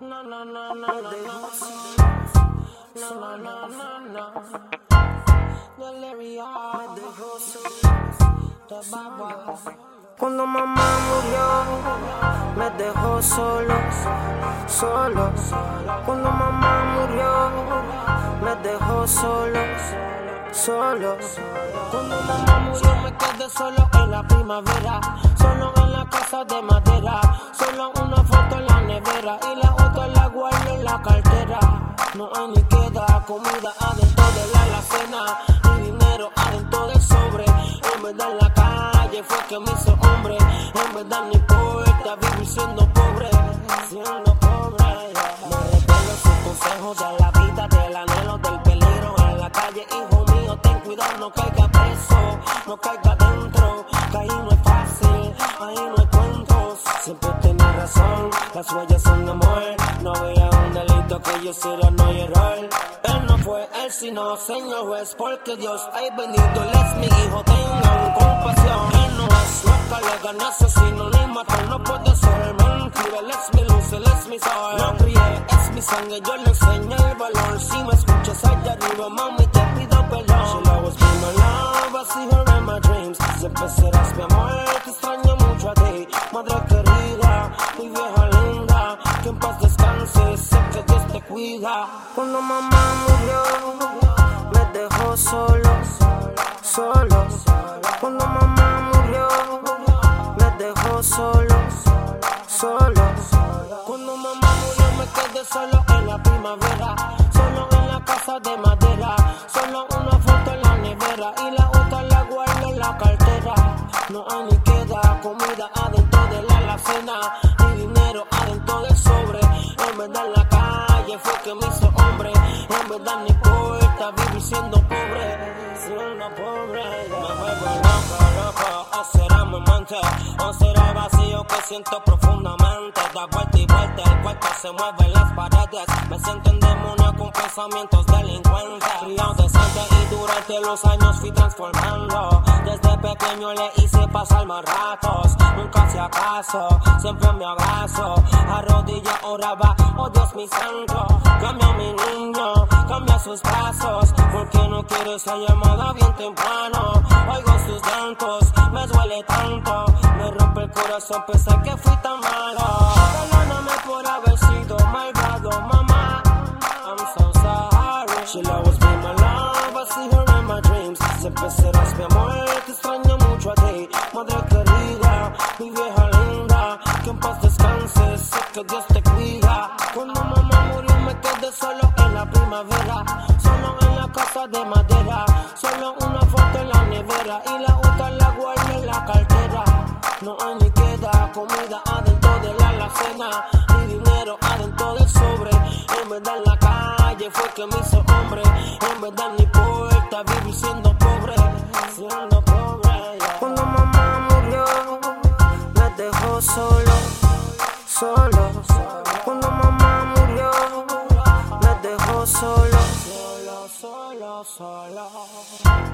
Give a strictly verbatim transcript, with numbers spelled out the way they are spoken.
No, no, no, no, no, no, no, no, no, no. Valeria me dejó solo. Cuando mamá murió, me dejó solo, solo. Cuando mamá murió, me dejó solo, solo. Cuando mamá murió, me quedé solo en la primavera, solo en la casa de madera, solo una foto en la nevera y la otra la guardo en la cartera. No hay ni queda comida adentro de la alacena, ni dinero adentro del sobre. En verdad en la calle fue que me hizo hombre. En verdad ni importa vivir siendo pobre, siendo pobre. Yeah. Me recuerdo sus consejos de la vida, del anhelo, del peligro en la calle. Hijo mío, ten cuidado, no caiga preso, no caiga dentro, que ahí no es fácil, ahí no hay cuentos. Siempre tenía razón, las huellas son de amor. No veía un delito que yo hiciera, no hay error. Él no fue él, sino Señor juez, porque Dios hay venido. Él es mi hijo, tengan compasión. Él no es loca, le gané asesino, ni mató, no puede ser mentira. Él es mi luz, él es mi sol. No crié, es mi sangre, yo le enseñé el valor. Si me escuchas allá arriba, mami, te pido perdón. She'll always be my love, I see her in my dreams. Siempre serás mi amor, te extraño mucho a ti. Madre querida, mi vieja linda, que en paz descanse, sé que Dios te cuida. Cuando mamá murió, me dejó solo, solo. Cuando mamá murió, me dejó solo, solo. Cuando mamá murió, me quedé solo en la primavera, solo en la casa de madera, solo una foto en la nevera y la otra la guardo en la cartera. No hay ni queda comida adentro de la alacena, ni dinero adentro del sobre. En verdad en la calle fue que me hizo hombre. En verdad no importa vivir siendo pobre, siendo pobre. Me vuelvo loco, loco, o será mi mente, o será el vacío que siento profundamente. Da vuelta y vuelta, el cuerpo se mueve en las paredes. Me siento en demonio con pensamientos delincuentes. Criado decente y durante los años fui transformando. Desde pequeño le hice pasar más ratos, nunca hacía caso, siempre me abrazo. Arrodilla oraba, oh Dios mi santo. Cambia a mi niño, cambia sus pasos, porque no quiero esa llamada bien temprano. Oigo sus llantos, me duele tanto, me rompe el corazón pensar que fui tan malo. Perdóname por haber sido malvado, mamá, I'm so sorry. She'll always be my love, I see her in my dreams. Siempre serás mi amor, te extraño mucho a ti. Madre querida, mi vieja linda, que en paz descanse, sé que Dios te cuida. Cuando mamá murió me quedé solo en la primavera, solo en la casa de madera, solo una foto en la nevera y la otra la guardo en la cartera. No hay ni queda comida adentro de la alacena, ni dinero adentro del sobre. En verdad en la calle fue que me hizo hombre. En verdad no importa vivir siendo pobre, siendo pobre. Yeah. Cuando mamá murió, me dejó solo, solo. Cuando mamá murió, me dejó solo, solo, solo, solo.